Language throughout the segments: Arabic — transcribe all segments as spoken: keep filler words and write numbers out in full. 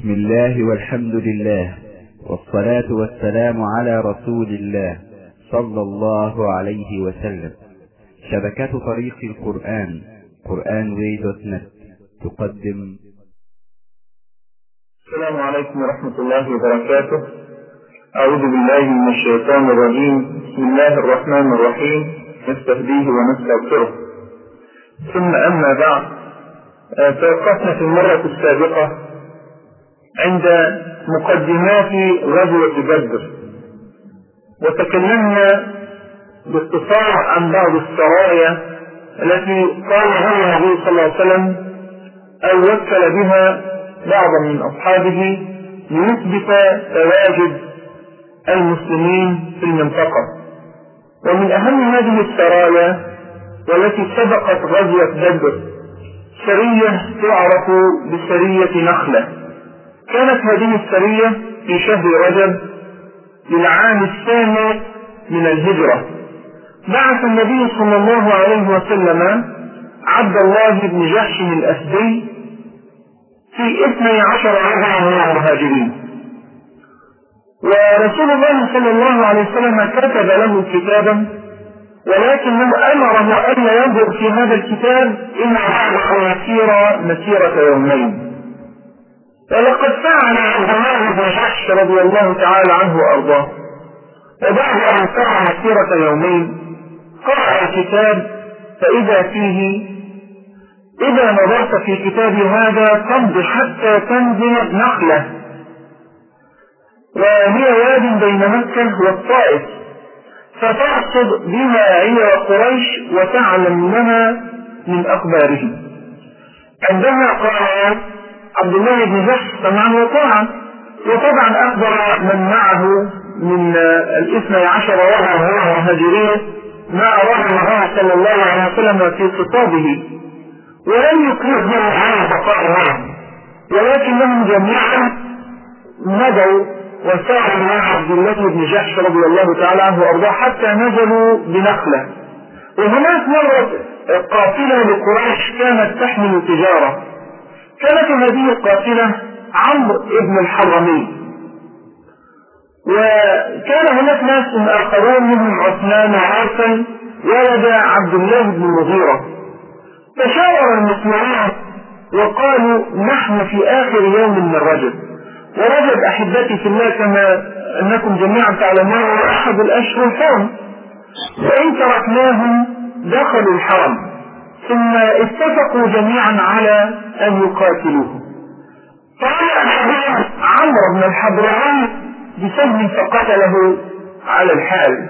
بسم الله والحمد لله والصلاة والسلام على رسول الله صلى الله عليه وسلم. شبكة طريق القرآن قرآن واي دوت نت تقدم. السلام عليكم ورحمة الله وبركاته. أعوذ بالله من الشيطان الرجيم. بسم الله الرحمن الرحيم. نستهديه ونستغفره. ثم أما بعد، توقفنا في المرة السابقة عند مقدمات غزوة بدر، وتكلمنا باختصار عن بعض السرايا التي قالها النبي صلى الله عليه وسلم أو وكل بها بعضا من أصحابه ليثبت تواجد المسلمين في المنطقة. ومن أهم هذه السرايا والتي سبقت غزوة بدر سرية تعرف بسرية نخلة. كانت هذه السرية في شهر رجب للعام الثاني من الهجرة. بعث النبي صلى الله عليه وسلم عبد الله بن جحش الأسدي في اثني عشر رجلا من المهاجرين، ورسول الله صلى الله عليه وسلم كتب له كتابا، ولكنه أمره أن لا ينظر في هذا الكتاب إلا أن يسير مسيرة يومين. ولقد فعل عبد الله بن جحش رضي الله تعالى عنه وأرضاه، وبعد أن سار مسيرة يومين قرأ الكتاب فإذا فيه: إذا نظرت في كتابي هذا تمضي حتى تنزل نخلة، وهي واد بين مكة والطائف، فترصد بها عير قريش وتعلم لنا من أخبارهم. عندما قال عبد الله بن جحش سمعا وطاعا، وطبعا أخبر من معه من الاثني عشر رجلا من المهاجرين ما أراد النبي صلى الله عليه وسلم في خطابه، ولم يكرههم على بقاء معهم، ولكنهم جميعا مضوا وساروا مع عبد الله بن جحش رضي الله تعالى عنه وأرضاه حتى نزلوا بنخلة. وهناك مرة قافلة لقريش كانت تحمل تجارة، كانت هذه القافلة عمرو بن الحرمي، وكان هناك ناس آخرون منهم عثمان وعاصم ولد عبد الله بن المغيرة. تشاور المسلمين وقالوا: نحن في آخر يوم من رجب، ورجب أحبتي في الله كما أنكم جميعا تعلمون أحد الأشهر الحرم، فإن تركناهم دخلوا الحرم، ثم اتفقوا جميعا على أن يقاتلوه. فقال عمرو بن الحضرمي بسهم فقتله على الحال،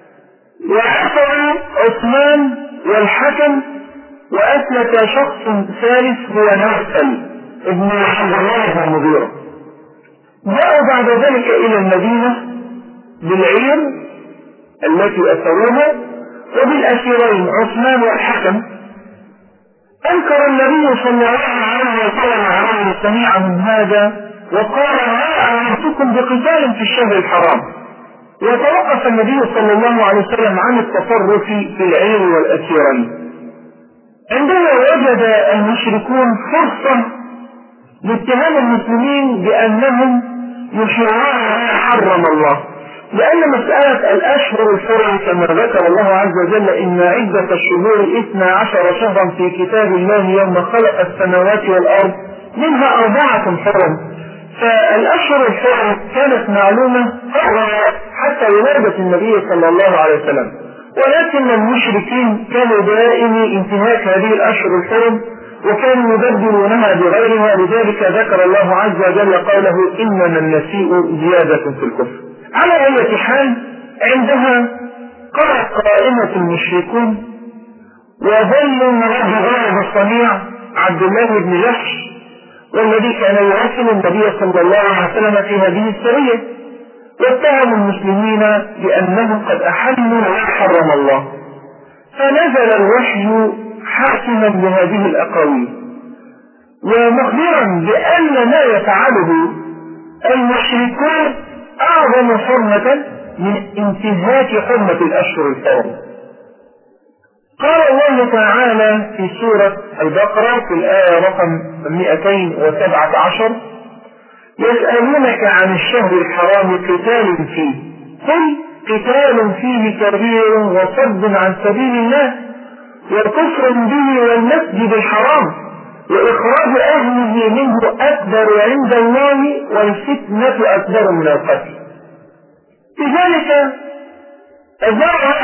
وحصل عثمان والحكم، وأثبت شخص ثالث هو نوفل ابن عبد الله بن المغيرة. جاءوا بعد ذلك إلى المدينة بالعير التي أسروها وبالأسيرين عثمان والحكم. أنكر النبي صلى الله عليه وسلم عليه سميعهم هذا وقال: ما أمرتكم بقتال في الشهر الحرام. وتوقف النبي صلى الله عليه وسلم عن التصرف في العير والأسيرين. عندما وجد المشركون فرصة لاتهام المسلمين بأنهم يشيعون ما حرم الله، لأن مسألة الأشهر الحرم كما ذكر الله عز وجل: إن عدة الشهور اثنا عشر شهرا في كتاب الله يوم خلق السماوات والأرض منها أربعة حرم. فالأشهر الحرم كانت معلومة حتى ولادة النبي صلى الله عليه وسلم، ولكن المشركين كانوا دائم انتهاك هذه الأشهر الحرم وكانوا يبدلونها بغيرها. لذلك ذكر الله عز وجل قوله: إنما النسيء زيادة في الكفر. على أي حال، عندها قرأت قائمة المشركون وظلوا من غير الصنيع عبد الله بن جحش، والذي كان يراسل النبي صلى الله عليه وسلم في هذه السرية، واتهموا المسلمين بأنهم قد أحلوا ما حرم الله. فنزل الوحي حاكما لهذه الأقاويل ومخبرا بأن ما يفعله المشركون أعظم حرمة من انتهاك حرمة الأشهر الحرم. قال الله تعالى في سورة البقرة في الآية رقم مئتين وسبعة عشر: يسألونك عن الشهر الحرام قتال فيه قل قتال فيه كبير وصد عن سبيل الله وكفر به والمسجد الحرام وإخراج أهله منه أكبر عند الله والفتنة أكبر من القتل. لذلك الدعوة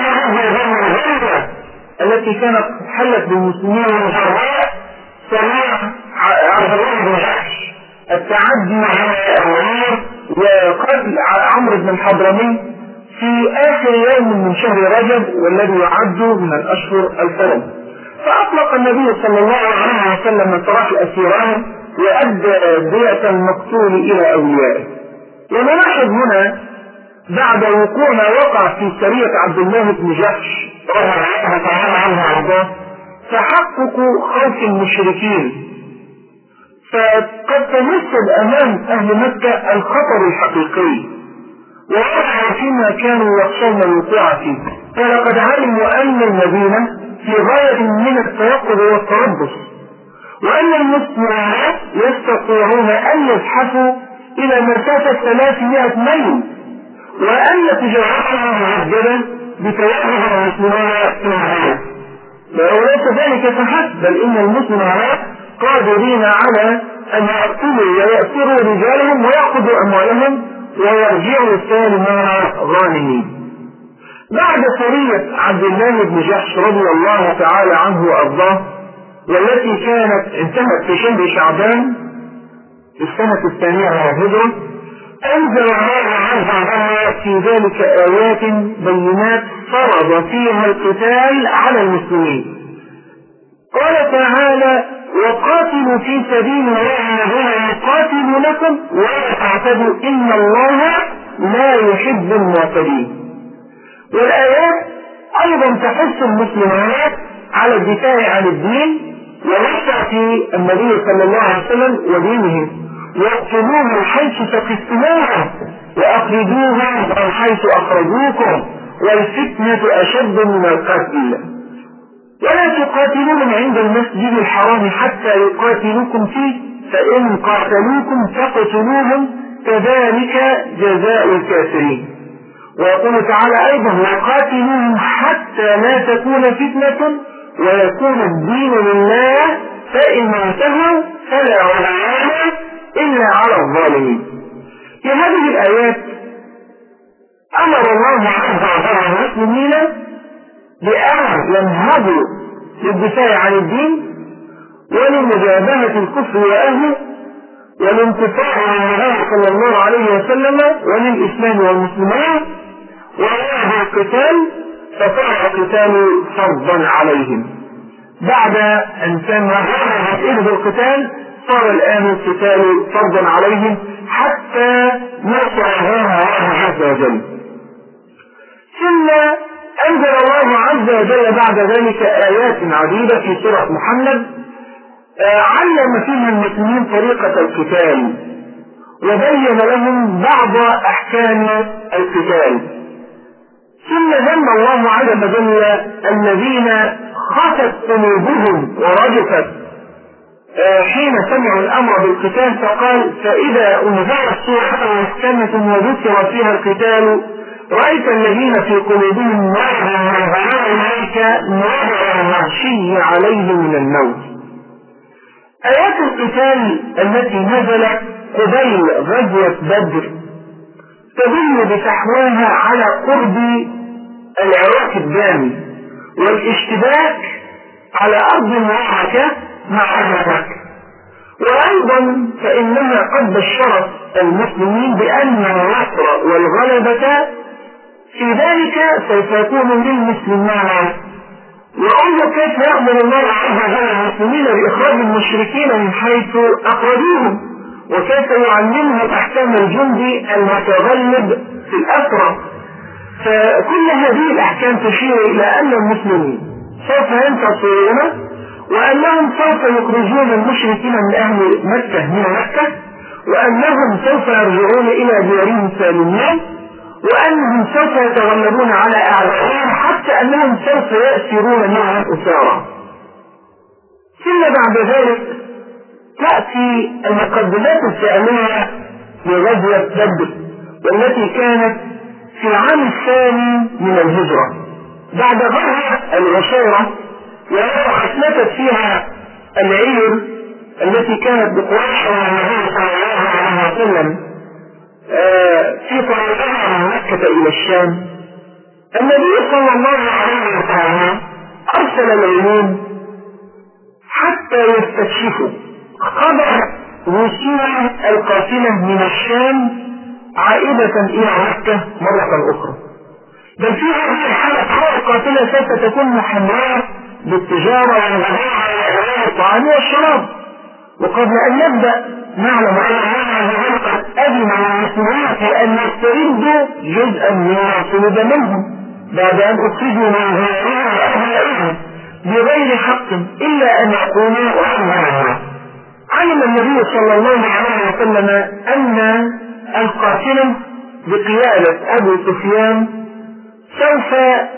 التي كانت حلت بالمسلمين والجراء سماع عبد الله بن جحش التعدي على الأمير وقتل عمرو بن الحضرمي في آخر يوم من شهر رجب والذي يعد من الأشهر الحرم. فأطلق النبي صلى الله عليه وسلم سراح الأسيران وأدى دية المقتول إلى أوليائه. ونلاحظ هنا بعد وقوع ما وقع في سرية عبد الله بن جحش رضي الله تعالى عنه وارضاه تحقق خوف المشركين، فقد تمثل أمام أهل مكة الخطر الحقيقي ووقع فيما كانوا يخشون الوقوع فيه. فلقد علموا أن المدينة في غاية من التيقظ والتربص، وأن المسلمين يستطيعون أن يزحفوا إلى مسافة ثلاثمائة ميل، وأن تجارتهم مهددة بتيقظ المسلمين في العالم. وليس ذلك فحسب، بل إن المسلمين قادرين على أن يقتلوا ويأسروا رجالهم ويأخذوا أموالهم ويرجعوا سالمين غانمين. بعد سرية عبد الله بن جحش رضي الله تعالى عنه وأرضاه والتي كانت انتهت في شهر شعبان في السنة الثانية من الهجرة، أنزل الله عز وجل في ذلك آيات بينات فرض فيها القتال على المسلمين. قال تعالى: وقاتلوا في سبيل الله الذين يقاتلونكم ولا تعتدوا إن الله لا يحب المعتدين. والآيات أيضا تحث المسلمين على الدفاع عن الدين ونصرة النبي صلى الله عليه وسلم ودينهم، واقتلوهم حيث ثقفتموهم وأخرجوهم من حيث أخرجوكم والفتنة أشد من القتل. ولا تقاتلوهم عند المسجد الحرام حتى يقاتلوكم فيه فإن قاتلوكم فاقتلوهم كذلك جزاء الكافرين. ويقول تعالى أيضا: وقاتلوهم حتى لا تكون فتنة ويكون الدين لله فإن انتهوا فلا عدوان إلا على الظالمين. في هذه الآيات أمر الله عز وجل المسلمين بأن ينهضوا للدفاع عن الدين ولمجابهة الكفر وأهله والانتصار للنبي صلى الله عليه وسلم وللإسلام والمسلمين، وهذا القتال فصار القتال فرضا عليهم. بعد أن كان إذ القتال صار الآن القتال فرضا عليهم حتى نصر الله عز وجل. ثم أنزل الله عز وجل بعد ذلك آيات عديدة في سورة محمد علم فيها المسلمين طريقة القتال وبين لهم بعض أحكام القتال. ثم ذم الله عز وجل الذين خفت قلوبهم ورجفت حين سمعوا الأمر بالقتال، فقال: فإذا أنزلت سورة محكمة وذكر فيها القتال رأيت الذين في قلوبهم مرض أولئك نظر المغشي عليه من الموت. آيات القتال التي نزلت قبيل غزوة بدر تدل بتحويها على قرب العراق الدامي والاشتباك على أرض المعركة مع أهل مكة. وأيضا فإنها قد بشرت المسلمين بأن النصر والغلبة في ذلك سوف يكون للمسلمين. وانظر كيف يأمر الله عز وجل المسلمين بإخراج المشركين من حيث أخرجوهم، وكيف يعلمهم أحكام الجند المتغلب في الأسرى. فكل هذه الأحكام تشير إلى أن المسلمين سوف ينتصرون، وأنهم سوف يخرجون المشركين من أهل مكة من مكة، وأنهم سوف يرجعون إلى ديارهم سالمين، وأنهم سوف يتغلبون على أعدائهم، حتى أنهم سوف يأسرون معهم أسارى. ثم بعد ذلك تأتي المقدمات الفعلية لغزوة بدر، والتي كانت في العام الثاني من الهجرة بعد غزوة العشيرة، وأثبتت فيها العير التي كانت بقريش والنبي صلى الله عليه وسلم في طريقها من مكة إلى الشام. النبي صلى الله عليه وسلم أرسل العيون حتى يستكشفوا خبر وصول القافلة من الشام عائدة إلى مكة مرة أخرى، بل في هذه الحالة القافلة سوف تكون محملة بالتجارة والبضاعة والطعام والشراب. وقبل أن نبدأ نعلم أن قد أذن المسلمين أن يستردوا جزءا مما طلب منهم بعد أن أخرجوا من ديارهم وأهلهم بغير حق إلا أن يقولوا وأنهم. علم النبي صلى الله عليه وسلم أن القافلة بقيادة أبي سفيان سوف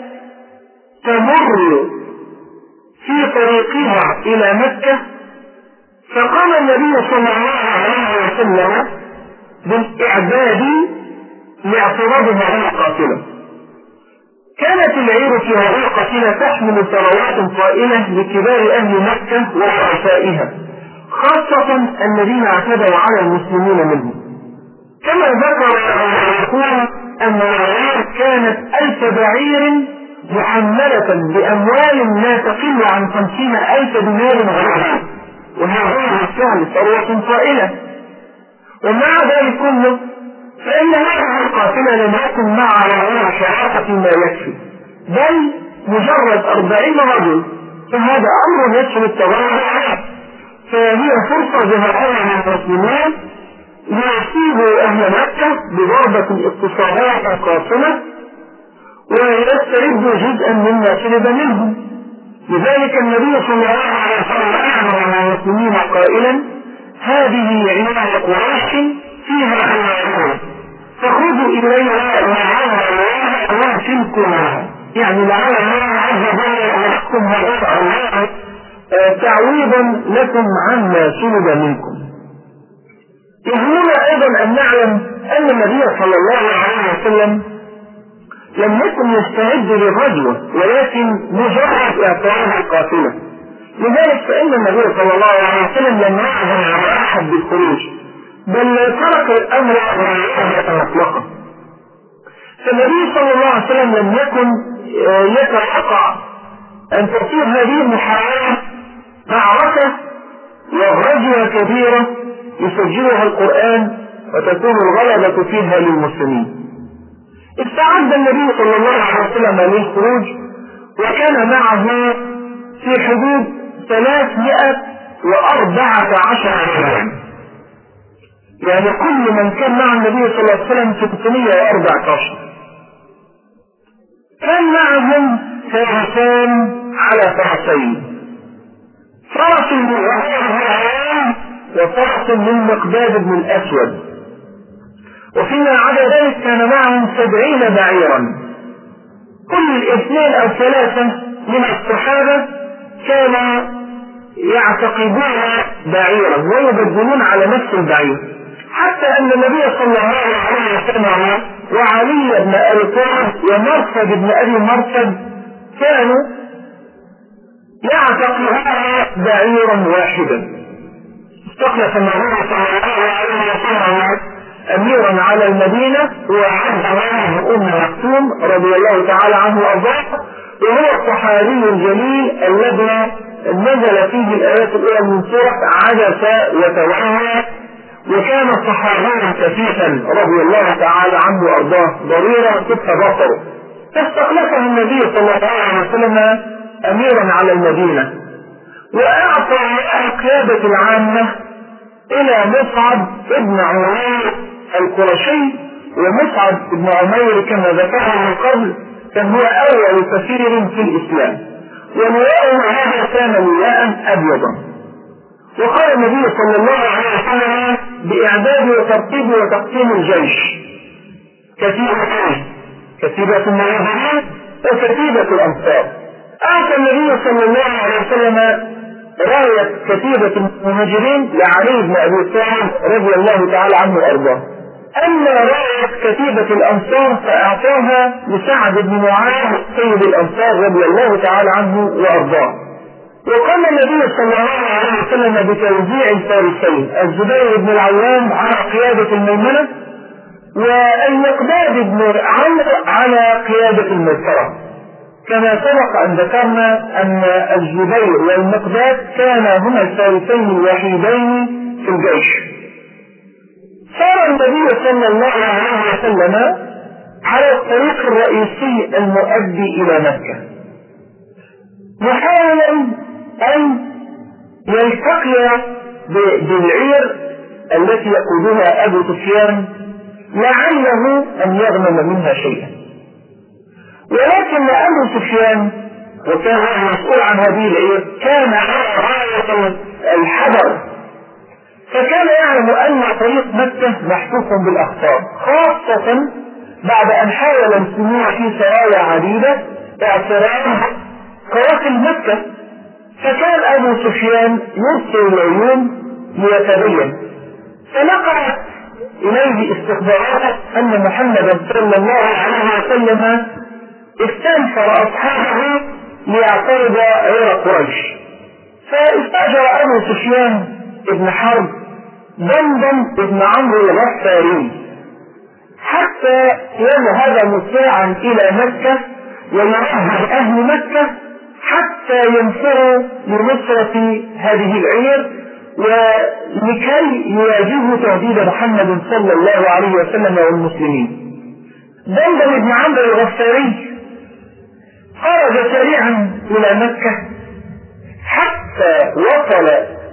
تمر في طريقها إلى مكة، فقام النبي صلى الله عليه وسلم بالإعداد لاعتراض هذه القافلة. كانت العير في هذه القافلة تحمل ثروات طائلة لكبار أهل مكة ورؤسائها، خاصة الذين اعتدوا على المسلمين منهم. كما ذكر يقول أن العير كانت ألف بعير محملة بأموال لا تقل عن خمسين ألف دينار غيرها، وهذا بالفعل ثروة طائلة. ومع ذلك كله فإن هذه القافلة لم يكن مع العير شرافة ما يكفي، بل مجرد أربعين رجل، فهذا أمر يسهل التغير عليه. فهي فرصة ذهبية من المسلمين ليصيبوا أهل مكة بضربة اقتصادية قاصمة ويستردوا جزءا مما سلب منهم. لذلك النبي صلى الله عليه وسلم أعلم المسلمين قائلا: هذه عيال قريش فيها أموالهم فخذوا إليها أموالها وأمسكوها، يعني لعل الله عز وجل أن يحكم هذا تعويضا لكم عما سلب منكم. يهمنا أيضا أن نعلم أن النبي صلى الله عليه وسلم لم يكن يستعد لغزوة، ولكن مجرد اعتراض القافلة. لذلك فإن النبي صلى الله عليه وسلم لم يعزم على أحد بالخروج، بل ترك الأمر غير مطلقا. فالنبي صلى الله عليه وسلم لم يكن يتوقع أن تصير هذه المحاولة معركة وغزوة كبيرة يسجلها القرآن وتكون الغلبة فيها للمسلمين. استعد النبي صلى الله عليه وسلم للخروج، وكان معه في حدود ثلاثمائة وأربعة عشر رجلا، يعني كل من كان مع النبي صلى الله عليه وسلم ستمائة وأربعة عشر. كان معهم فرسان على فرسين، فرس من الرهيان وفرس من مقداد بن الأسود، وفيما عدا ذلك كان معهم سبعين بعيرا. كل الاثنين أو ثلاثة من الصحابة كانوا يعتقدون بعيرا ويبدلون على نفس البعير، حتى أن النبي صلى الله عليه وسلم وعلي بن أبي طالب ومرثد بن أبي مرثد كانوا يعتقدون بعيرا واحدا. استخلف النبي صلى الله عليه وسلم أميرا على المدينة وعبد الله أم مكتوم رضي الله تعالى عنه وأرضاه، وهو الصحابي الجليل الذي نزل فيه الآيات الأولى من سورة عبس وتولى، وكان صحابيا كثيفا رضي الله تعالى عنه وأرضاه ضريرا كف بصره. فاستخلفه النبي صلى الله عليه وسلم أميرا على المدينة، وأعطى القيادة العامة إلى مصعب ابن عمير القرشي. ومصعب ابن عمير كما ذكرنا من قبل كان هو أول سفير في الإسلام، ولواءه هذا كان لواء أبيضا. وقال النبي صلى الله عليه وسلم بإعداد وترتيب وتقسيم الجيش: كتيبتين، كتيبة المهاجرين وكتيبة الأنصار. أعطى النبي صلى الله عليه وسلم راية كتيبة المهاجرين لعلي بن أبي طالب رضي الله تعالى عنه وأرضاه، أما راية كتيبة الأنصار فأعطاها لسعد بن معاذ سيد الأنصار رضي الله تعالى عنه وأرضاه. وقام النبي صلى الله عليه وسلم بتوزيع الفارسين الزبير بن العوام على قيادة الميمنة، والمقداد بن عمرو على قيادة الميسرة، كما سبق أن ذكرنا أن الزبير والمقداد كانا هما الفارسين الوحيدين في الجيش. صار النبي صلى الله عليه وسلم على الطريق الرئيسي المؤدي إلى مكة، محاولا أن يلتقي بالعير التي يقودها أبو سفيان لعله أن يغنم منها شيئا. ولكن أبو سفيان وكان مسؤول عن هذه العير كان على راية الحذر، فكان يعلم أن طريق مكة محفوف بالأخطار، خاصة بعد أن حاول المسلمين في سرايا عديدة اعتراض قوافل مكة. فكان أبو سفيان يرسل العيون ليتبين، فنقلت إليه استخبارات أن محمدا صلى الله عليه وسلم استنفر أصحابه ليعترض عير قريش. فاستأجر أبو سفيان ابن حرب دمدم ابن عمرو الغفاري حتى يذهب مسرعا إلى مكة وينبه أهل مكة حتى ينفروا لنصرة هذه العير ولكي يواجهوا تهديد محمد صلى الله عليه وسلم والمسلمين. دمدم ابن عمرو الغفاري خرج سريعا إلى مكة حتى وصل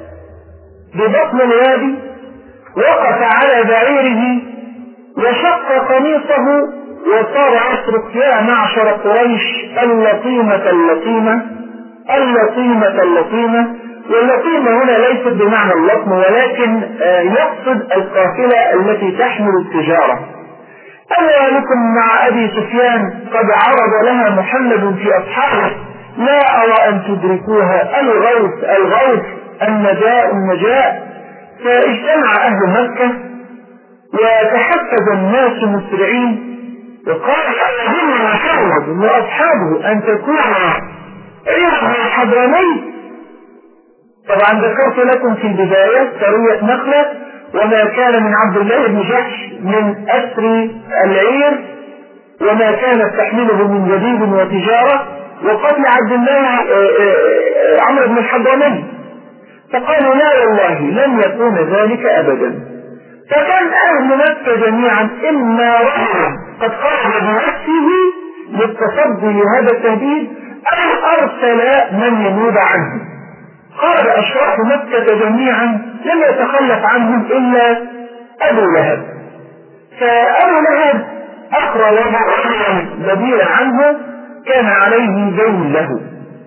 ببطن الوادي، وقف على بعيره وشق قميصه وصار يصرخ: يا معشر قريش اللطيمة اللطيمة اللطيمة اللطيمة. واللطيمة هنا ليست بمعنى اللطم، ولكن يقصد القافلة التي تحمل التجارة. أموالكم مع أبي سفيان قد عرض لها محمد في أصحابه، لا أرى أن تدركوها، الغوث الغوث النجاء النجاء. فاجتمع أهل مكة وتحفز الناس مسرعين، وقال: أيهن محمد وأصحابه أن تكون عير الحضرمين. طبعا ذكرت لكم في البداية سرية نخلة وما كان من عبد الله بن جحش من أسر العير وما كانت تحمله من جديد وتجارة، وقتل عبد الله عمرو بن الحضرمي. فقالوا: لا والله لن يكون ذلك أبدا. فكان أهل مكة جميعا إما رجلا قد خرج بنفسه للتصدي لهذا التهديد أو أرسل من ينوب عنه. خرج أشراف مكة جميعا لم يتخلف عنهم إلا أبو لهب. فأبو لهب أخرج رجلا بديلا عنه كان عليه دين له.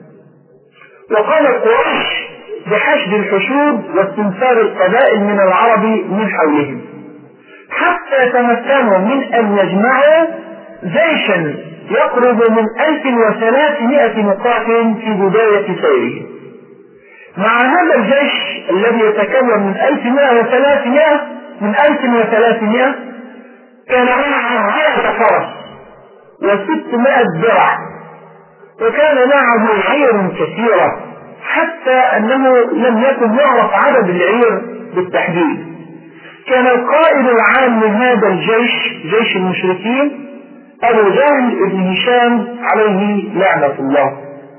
وقال قريش بحشد الحشود واستنفار القبائل من العرب من حولهم حتى تمكنوا من أن يجمعوا جيشا يقرب من ألف وثلاثمائة مقاتل في بداية سيره. مع هذا الجيش الذي يتكون من ألف وثلاثمائة من ألف وثلاثمائة كان معه مائة فرس وستمائة درع، وكان معه عير كثيرة حتى أنه لم يكن يعرف عدد العير بالتحديد. كان القائد العام لهذا الجيش جيش المشركين أبو جهل بن هشام عليه لعنة الله.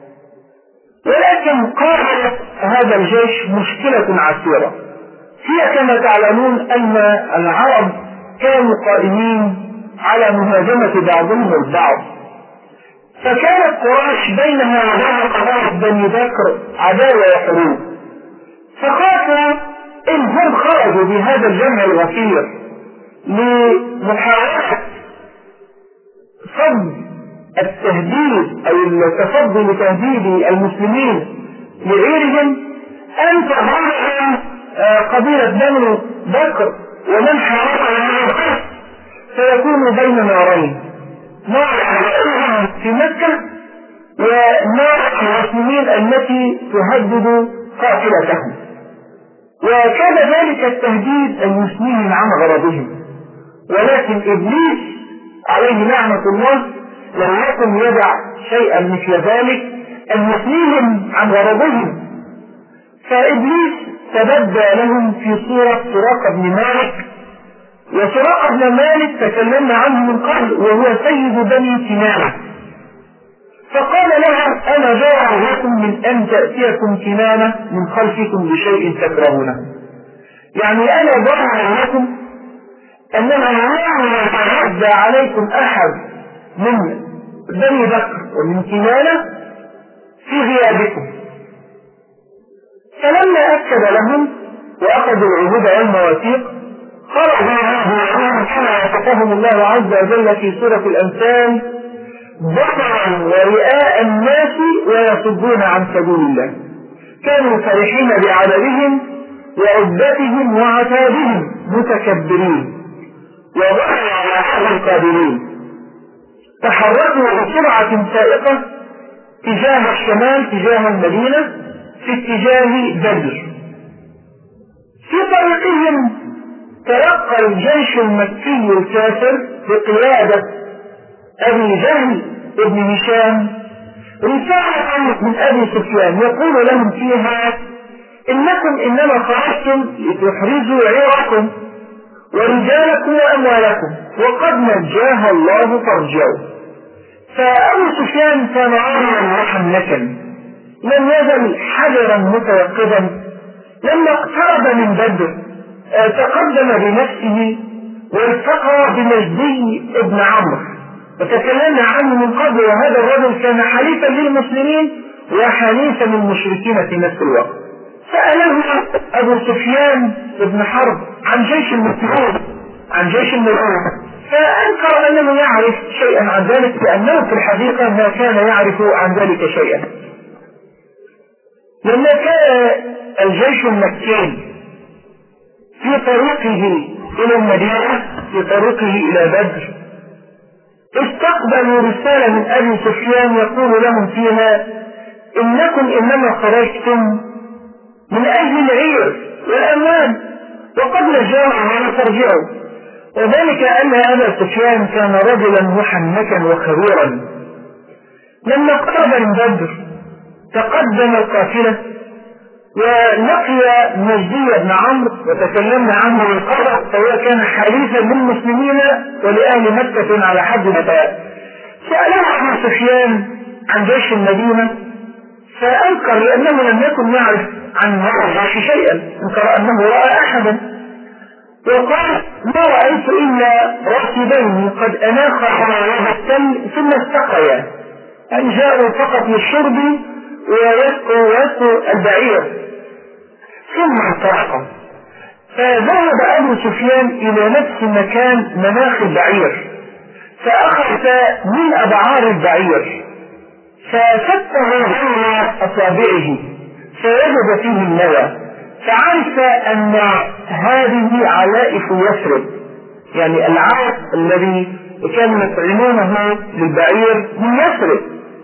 ولكن قابلت هذا الجيش مشكلة عسيرة، هي كما تعلمون أن العرب كانوا قائمين على مهاجمة بعضهم البعض، فكانت قريش بينها وبين قبائل بني بكر عداوة وحروب. فخافوا إن هم خرجوا بهذا الجمع الغفير لمحاولة صد التهديد أو التصدي لتهديد المسلمين لغيرهم، أن تظهرهم قبيلة بني بكر ومن حاربها من الخلف، فيكونوا بين نارين: نار في مكة ونار المسلمين التي تهدد قافلتهم. وكان ذلك التهديد المسلمين عن غرضهم، ولكن إبليس عليه لعنة الله لم يكن يدع شيئا مثل ذلك أن يثنيهم عن غرضهم. فإبليس تبدى لهم في صورة سراقة بن مالك، وسراقة بن مالك تكلمنا عنه من قبل وهو سيد بني كنانة، فقال لهم أنا جار لكم من أن تأتيكم كنانة من خلفكم بشيء تكرهونه، يعني أنا جار لكم أننا لا يتعدى عليكم أحد من بني بكر ومن كنانة في غيابكم. فلما أكد لهم وأخذوا العهود والمواثيق خرجوا منهم كما وصفهم الله عز وجل في سورة الأنفال بطرا ورئاء الناس ويصدون عن سبيل الله، كانوا فرحين بعددهم وعدتهم وعتادهم متكبرين وضعوا على حظ القادرين، تحركوا بسرعة فائقة تجاه الشمال تجاه المدينة في اتجاه بدر. في طريقهم تلقى الجيش المكي الكافر بقيادة أبي جهل ابن هشام رسالة من أبي سفيان يقول لهم فيها إنكم إنما خرجتم لتحرزوا عيركم ورجالكم وأموالكم وقد نجاها الله فارجعوا. فأبو سفيان كان عارضا محنكا لم يزل حذرا متيقظا. لما اقترب من بدر تقدم بنفسه والتقى بمجدي ابن عمرو وتكلمنا عنه من قبل، وهذا الرجل كان حليفا للمسلمين وحليفا للمشركين في نفس الوقت. سأله أبو سفيان بن حرب عن جيش المسلمين عن جيش المسلمين فأنكر أنه يعرف شيئا عن ذلك، لأنه في الحقيقة ما كان يعرف عن ذلك شيئا. لما كان الجيش المكي في طريقه إلى المدينة في طريقه إلى بدر استقبلوا رسالة من أبي سفيان يقول لهم فيها إنكم إنما خرجتم من أجل العير والأموال وقد نجاهم ولا ترجعوا. وذلك أن أبا سفيان كان رجلا محنكا وخبيرا. لما اقترب من بدر تقدم القافلة ولقي مجدي بن عمرو وتكلمنا عنه من قبل، فهو كان حليفا للمسلمين ولأهل مكة على حد سواء. سأله أبو سفيان عن جيش المدينة فأنكر لأنه لم يكن يعرف عن هذا الجيش شيئا، انكر أنه رأى أحدا وقال ما رأيت إلا راكبين قد أناخا على هذا التل ثم استقيا، أن جاءوا فقط للشرب ويسقوا ويسقوا البعير ثم انطلقوا. فذهب أبو سفيان إلى نفس مكان مناخ البعير فأخذ من أبعار البعير ففتح بين أصابعه فوجد فيه النوى، فعرف أن هذه علائف يثرب، يعني العرق الذي كانوا يطعمونه للبعير من يثرب.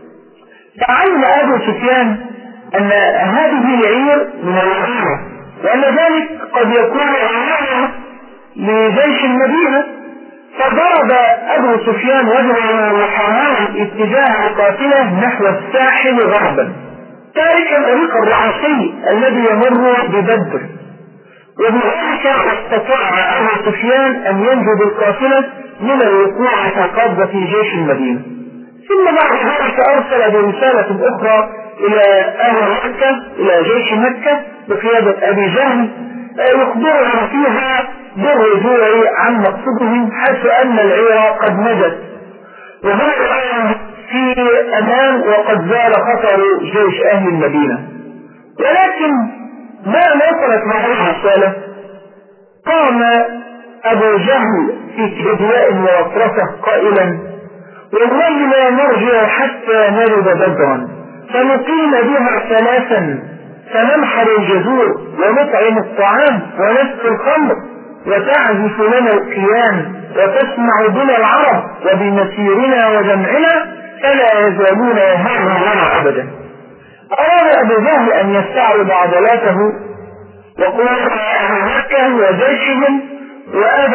فعلم أبو سفيان أن هذه العير من الغنيمة وأن ذلك قد يكون غنيمة لجيش المدينة، فضرب أبو سفيان وجهه وحماه اتجاه القافلة نحو الساحل غربا تاركا الطريق الرئيسي الذي يمر ببدر، وبذلك استطاع أبو سفيان أن ينجو بالقافلة من الوقوع في قبضة جيش المدينة. ثم بعد ذلك أرسل برسالة أخرى إلى أهل مكة إلى جيش مكة بقيادة أبي جهل يخبرهم فيها بالرجوع عن مقصودهم حيث أن العير قد نجت وهم الآن في أمان وقد زال خطر جيش أهل المدينة. ولكن ما وصلت هذه الرسالة قام أبو جهل في كبرياء ووطرسة قائلا والله لا نرجع حتى نرد بدرا فنقيم بها ثلاثا فننحر الجذور ونطعم الطعام ونسقي الخمر وتعزف لنا القيام وتسمع بنا العرب وبمسيرنا وجمعنا فلا يزالون يهرون لنا أبدا. أراد أبو جهل أن يستعرض عضلاته وقوة أهل مكة وجيشهم، وأبى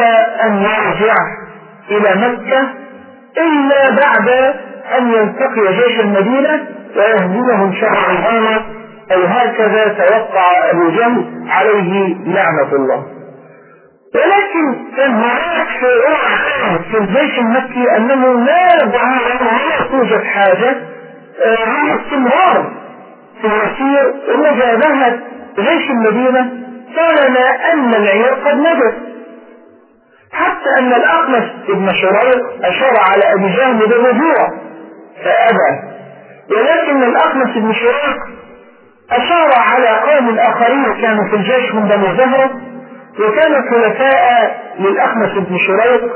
أن يرجع إلى مكة إلا بعد أن يلتقي جيش المدينة ويهزمهم شهر رمضان، أو هكذا توقع أبو جهل عليه لعنة الله. ولكن كان هناك شعور في الجيش المكي أنه لا لا توجد حاجة على استمرار في المسير، ومجابهة جيش المدينة طالما أن العير قد نجت، حتى أن الأخنس بن شريق أشار على أبي جهل بالرجوع فأبى، ولكن الأخنس بن شريق أشار على قوم آخرين كانوا في الجيش من بني زهرة وكانوا خلفاء للأخنس بن شريق،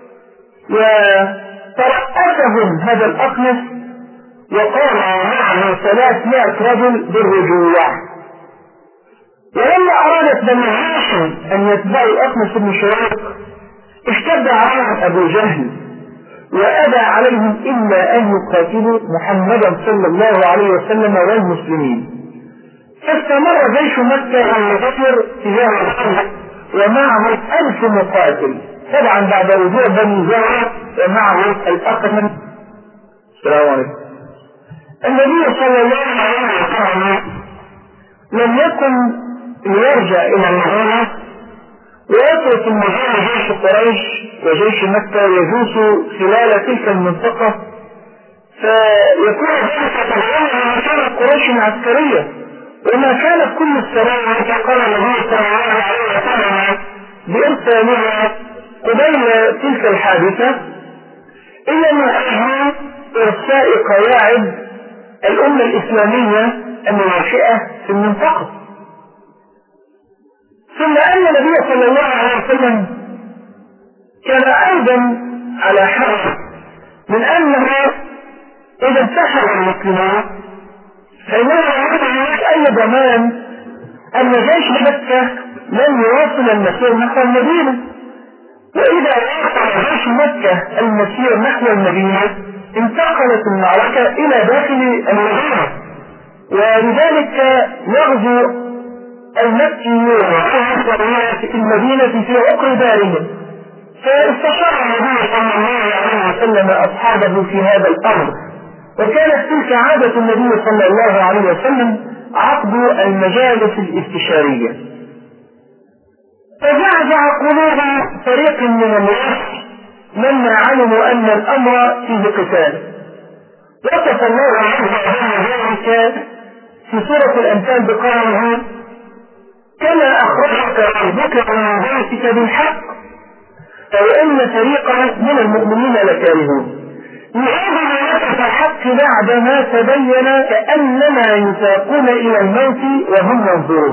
وترأسهم هذا الأخنس وقال معه ثلاثمائة رجل بالرجوع. ولما أرادت بني هاشم أن يتبعوا الأخنس بن شريق اشتد عليهم أبو جهل وأبى عليهم إلا أن يقاتلوا محمدا صلى الله عليه وسلم والمسلمين. فاستمر جيش مكة أن يغفر تجاه الحرب ومعه ألف مقاتل، طبعا بعد رجوع بني زهرة ومعه الأخنس. السلام عليكم. النبي صلى الله عليه وسلم لم يكن ليرجع إلى المدينة ويترك المدينة جيش قريش وجيش مكة يجوس خلال تلك المنطقة، فيكون ذلك تغيير مكان قريش العسكرية، وما كانت كل السرايا التي قال النبي صلى الله عليه وسلم بإرسالها قبيل تلك الحادثة إلا من أجل إرساء قواعد الأمة الإسلامية الناشئة في المنطقة. ثم أن النبي صلى الله عليه وسلم كان أيضا على حرص من أنه إذا انتشر المسلمون فإنه يعطي أي ضمان أن جيش مكة لن يواصل المسير نحو المدينة، وإذا واصل جيش مكة المسير نحو المدينة انتقلت المعركة إلى داخل المدينة، ولذلك يغزو المكيون في المدينة في عقر دارهم. فاستشار النبي صلى الله عليه وسلم أصحابه في هذا الأمر، وكانت تلك عادة النبي صلى الله عليه وسلم عقد المجالس الاستشارية. فزعزع قلوب فريق من الناس لما علموا أن الأمر فيه قتال، وصف الله عز وجل ذلك في سورة الأنفال بقوله كما أخرجك ربك من بيتك بالحق وإن فريقا من المؤمنين لكارهون. لهذا نفس الحق بعد ما تبين كأنما يساقون إلى الموت وهم ينظرون.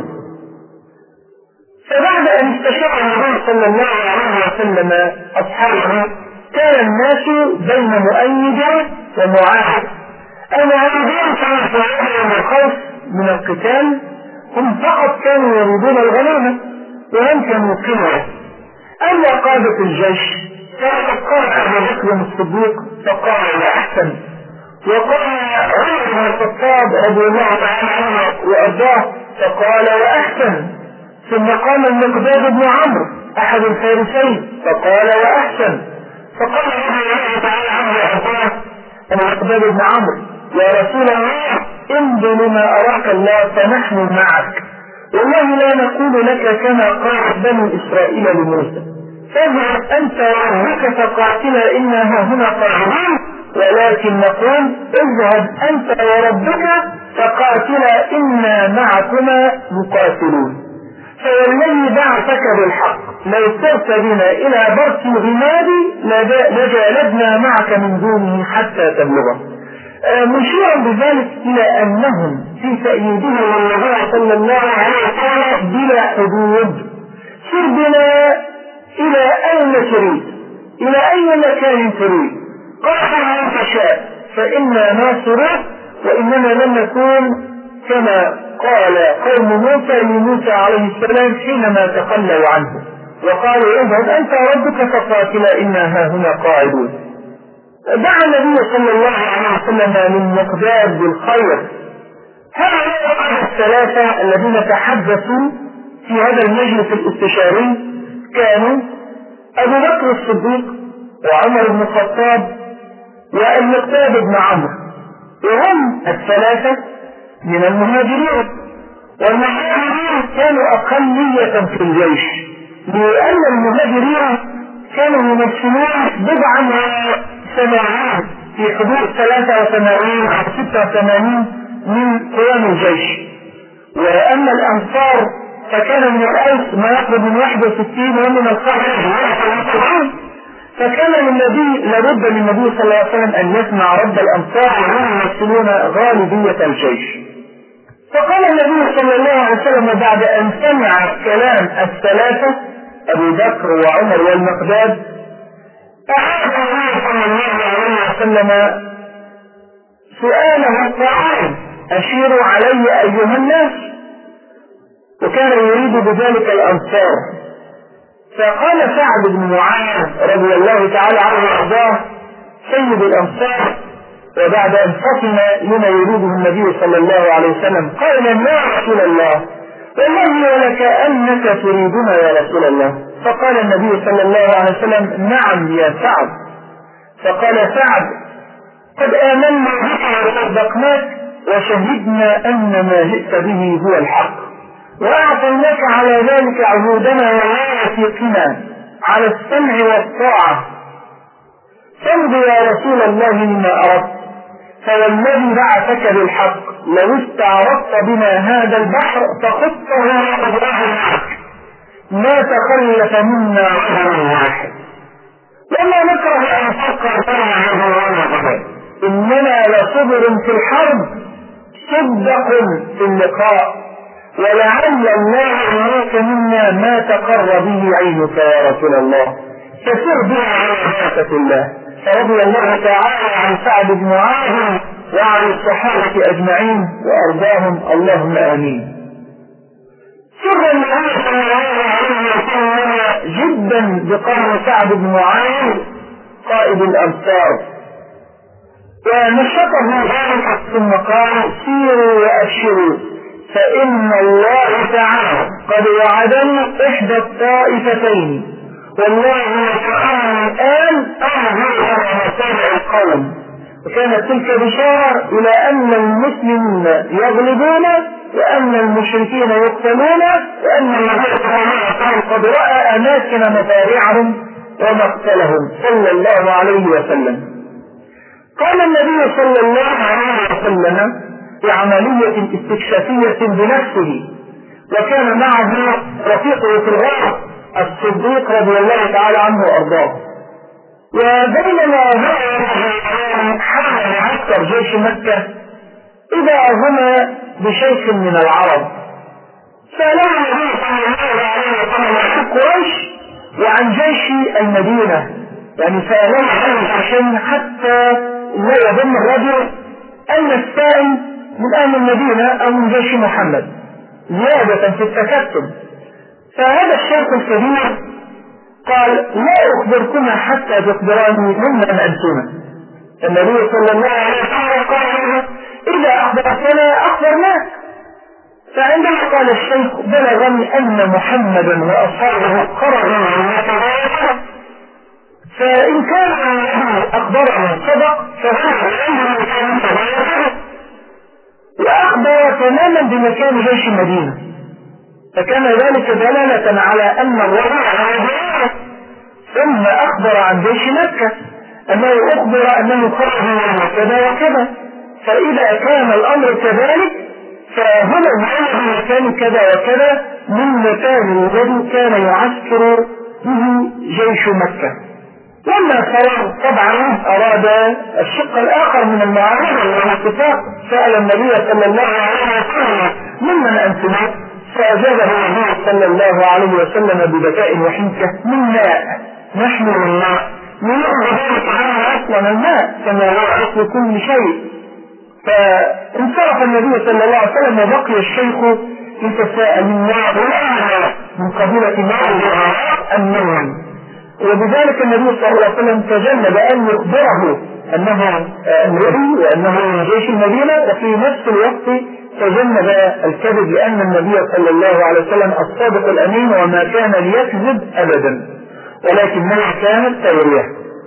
فبعد أن استشار النبي صلى الله عليه وسلم أصحابه كان الناس بين مؤيد ومعاهد. المعاهدين كانوا في عدم الخوف من القتال، هم فقط كانوا يريدون الغنيمة ولم كانوا قوة. أما قادة الجيش فقال أبو بكر الصديق فقال لا أحسن، وقال عمر بن الخطاب رضي الله تعالى عنه وأرضاه فقال وأحسن، ثم قام المقداد بن عمرو أحد الفارسين فقال وأحسن، فقال رضي الله تعالى عنه وأرضاه المقداد بن عمرو يا رسول الله امضي لما أراك الله فنحن معك، والله لا نقول لك كما قال بنو إسرائيل لموسى فاذهب أنت وربك فقاتلا إنا هنا قاعدون، ولكن نقول اذهب أنت وربك فقاتلا إنا معكما مقاتلون. فوالذي بعثك بالحق لو سرت بنا إلى برس الغماد لجالدنا معك من دونه حتى تبلغه، مشيرا بذلك إلى أنهم في تأييده والنبي صلى الله عليه وسلم بلا حدود. سر بنا إلى أين تريد، إلى أي مكان تريد، قال ما تشاء فإنا ناصرون، وإننا لم نكون كما قال قوم موسى لموسى عليه السلام حينما تخلوا عنه وقالوا اذهب أنت ربك فقاتلا إنا هاهنا قاعدون. دعا النبي صلى الله عليه وسلم للمقداد بالخير. هؤلاء الثلاثة الذين تحدثوا في هذا المجلس الاستشاري كانوا أبو بكر بكر الصديق وعمر بن الخطاب والمقداد بن عمرو، وهم الثلاثة من المهاجرين. والمهاجرين كانوا أقلية في الجيش، لأن المهاجرين كانوا يمثلون بضعا وثمانين في حدود ثلاثة وثمانين أو ستة وثمانين من قوام الجيش. وأما الأنصار فكان من الألف ما يقرب من واحد وستين ومن القرن، فكان للنبي لابد للنبي صلى الله عليه وسلم أن يسمع رب الأنصار وهم يمثلون غالبية الجيش. فقال النبي صلى الله عليه وسلم بعد أن سمع كلام الثلاثة أبو بكر وعمر والمقداد، أعاد النبي صلى الله عليه وسلم سؤاله الطعام: أشيروا علي أيها الناس. وكان يريد بذلك الأنصار. فقال سعد بن معاذ رضي الله تعالى عنه وارضاه سيد الأنصار، وبعد أن فطن لما يريده النبي صلى الله عليه وسلم، قال: يا رسول الله، والله ولك أنك تريدنا يا رسول الله. فقال النبي صلى الله عليه وسلم: نعم يا سعد. فقال سعد: قد آمنا بك وصدقناك وشهدنا أن ما جئت به هو الحق، وأعطيناك على ذلك عهودنا وواثقنا على السمع والطاعة، فامض يا رسول الله لما أردت، فوالذي بعثك بالحق لو استعرضت بنا هذا البحر فخطه وأبراه معك ما تخلف منا رجل واحد، وما نكره أن نفكر فيها، إننا لصبر في الحرب صدق في اللقاء، ولعل الله يريك منا ما تقر به عينك يا رسول الله، فسر بنا على بركة الله. فرضي الله تعالى عن سعد بن معاذ وعن الصحابة أجمعين وأرضاهم، اللهم آمين. سر النبي صلى الله عليه وسلم جدا بقول سعد بن معاذ قائد الأنصار، ونشطه ذلك ثم قال: سيروا وأبشروا، فإن الله تعالى قد وعدني إحدى الطائفتين، والله تعالى الآن أعلم على مسامع القوم. وكانت تلك بشارة إلى أن المسلمين يغلبون وأن المشركين يقتلون، وأن الله تعالى قد رأى أماكن مفارعهم ومقتلهم صلى الله عليه وسلم. قال النبي صلى الله عليه وسلم في عملية استكشافية بنفسه، وكان معه رفيقه في الغار الصديق رضي الله تعالى عنه وأرضاه، وبينما حمل معسكر جيش مكة إذا هما بشيخ من العرب، سألهم النبي صلى الله عليه وسلم عن قريش وعن جيش المدينة، يعني سألهم عشان حتى لا يظن الرجل أن السائل من أهل المدينة أو من جيش محمد، زيادة في التكتم. فهذا الشيخ الكبير قال: لا أخبركما حتى تخبراني ممن أنتما. النبي صلى الله عليه وسلم قال: إذا أخبرتنا أخبرناك. فعندما قال الشيخ: بلغني أن محمدا وأصحابه خرجوا من مكة، فإن كان أخبرنا صدق فهو كان صدق، وأخبر تماما بمكان جيش المدينة، فكان ذلك دلالة على أن الرجل على ذلك. ثم أخبر عن جيش مكة أنه أخبر أنه خرج من كذا وكذا، فإذا كان الأمر كذلك فهنا العلم مكان كذا وكذا من مكان الذي كان يعسكر به جيش مكة. لما فرغ طبعا أراد الشق الآخر من المعارضة والاتفاق، سأل النبي صلى الله عليه وسلم: ممن أنتم؟ فأجابه النبي صلى الله عليه وسلم بذكاء وحنكة: من ماء، نحن من ماء، من ذلك عنه أصلا الماء كما هو أصل كل شيء. فانصرف النبي صلى الله عليه وسلم وبقي الشيخ يتساءل: من ماء من قبيلة ماء النوم. وبذلك النبي صلى الله عليه وسلم تجنب أن يخبره أنه امرئي وأنه من جيش المدينة، وفي نفس الوقت تجنب الكذب، لأن النبي صلى الله عليه وسلم الصادق الأمين وما كان ليكذب أبدا. ولكنها كانت تورية.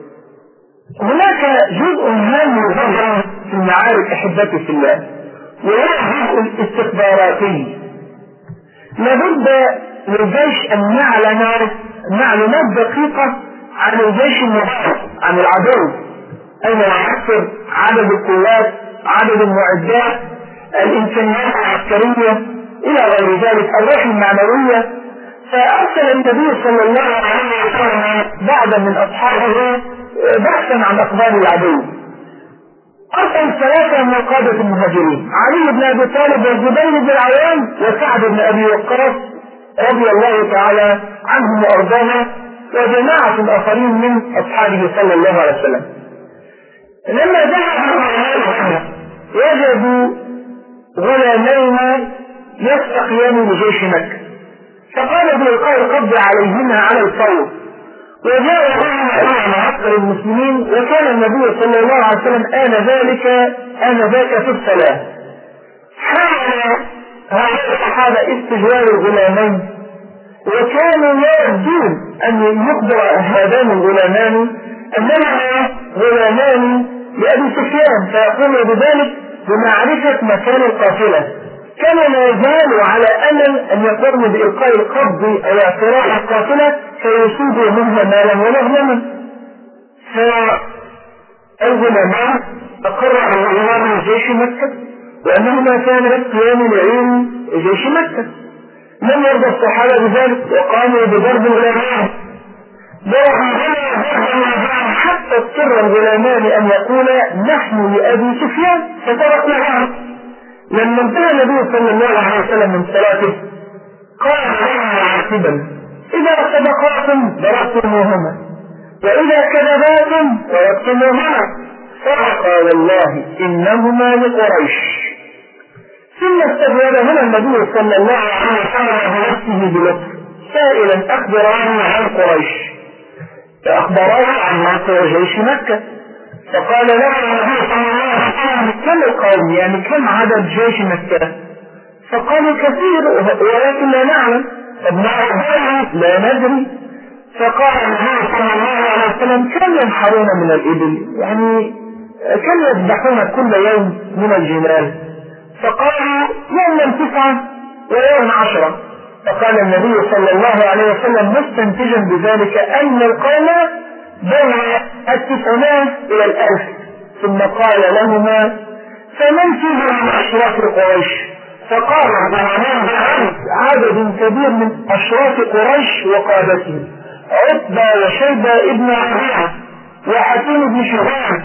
هناك جزء هام وظهر في المعارك أحبتي في الله، وهو الجزء الاستخباراتي. لابد للجيش أن نعلم معلومات دقيقة عن الجيش المضاد، عن العدو، أين يعسكر، عدد القوات، عدد المعدات، الإمكانيات العسكرية إلى غير ذلك، الروح المعنوية. فأرسل النبي صلى الله عليه وسلم بعض من أصحابه بحثا عن أخبار العدو. أرسل ثلاثة من قادة المهاجرين، علي بن أبي طالب والزبير بن العوام وسعد بن أبي وقاص رضي الله تعالى عنهم وأرضاهم، وجماعة آخرين من أصحابه صلى الله عليه وسلم. لما ذهبوا وجدوا غلامين يستقيان لجيش مكة، فقال بإلقاء القبض عليهما على الفور، وجاء إلى معسكر المسلمين، وكان النبي صلى الله عليه وسلم آنذاك آنذاك في الصلاة. حاول هؤلاء الصحابة استجوار الغلامين، وكانوا يرجون أن يخبر هذان الغلامان أنهما غلامان لأبي سفيان، فيقوموا بذلك بمعرفة مكان القافلة. كانوا لا يزالوا على أمل أن يقوموا بإلقاء القبض أو اعتراض القافلة فيصيبوا منها مالا ومغنما. فالغلامان أقروا غلام جيش مكة وأنهما كانا يسقيان لعين جيش مكة. لم يرضى الصحابة بذلك وقاموا بضرب الغلامان، حتى اضطر الغلامان أن يقولا نحن لأبي سفيان، فتركوا عنه. لما انتهى النبي صلى الله عليه وسلم من صلاته قال لهم عاقبا: إذا صدقاتم ضربتموهما، وإذا كذباتم ضربتموهما، فقال والله إنهما لقريش. ثم استجوبهما النبي صلى الله عليه وسلم بنفسه بلطف سائلا: أخبراني عن قريش. فأخبراه عن موقع جيش مكة، فقال له النبي صلى الله عليه وسلم: كم القوم، يعني كم عدد جيش مكة؟ فقالوا: كثير ولكن لا نعلم. فابنعوا لا ندري. فقال النبي صلى الله عليه وسلم: كم ينحرون من الإبل، يعني كم يذبحون كل يوم من الجمال؟ فقالوا: يوما تسعة ويوم عشرة. فقال النبي صلى الله عليه وسلم مستنتجا بذلك أن القوم بين التسعمائة إلى الألف، ثم قال لهما: فمن فيهم من أشراف قريش؟ فقال عدد كبير من أشراف قريش وقادتهم، عتبة وشيبة ابن ربيعة وحكيم بن شهاب